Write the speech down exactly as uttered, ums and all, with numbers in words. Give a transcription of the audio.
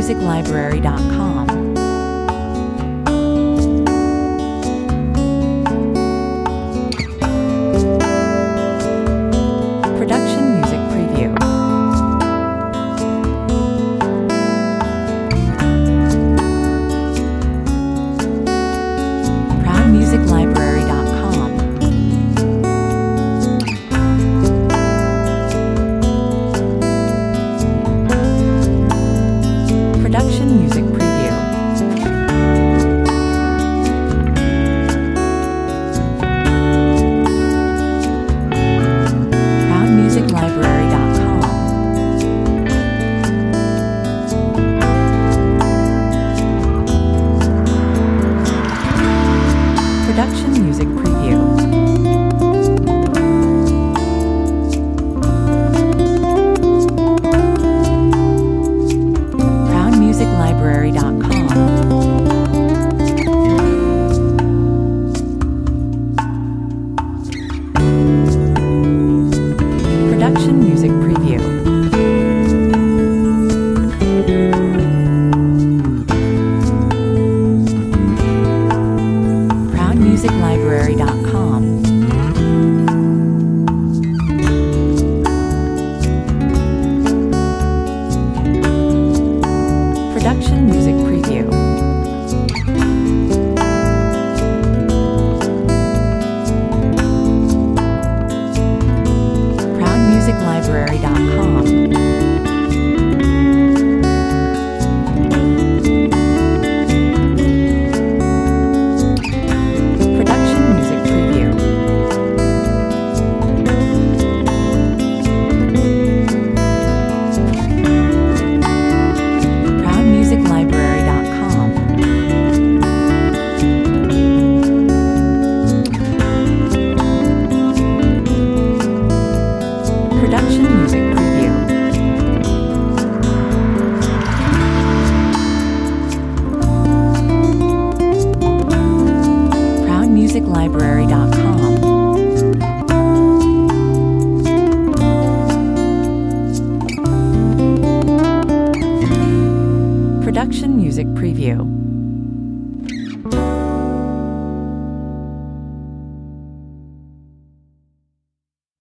music library dot com. Production music preview. proud music library dot com. Production music preview. proud music library dot com. Production music preview. proud music library dot com. Production music preview. proud music library dot com. Production music preview. proud music library dot com. Production music preview. proud music library dot com. Production music preview. proud music library dot com. Production music preview.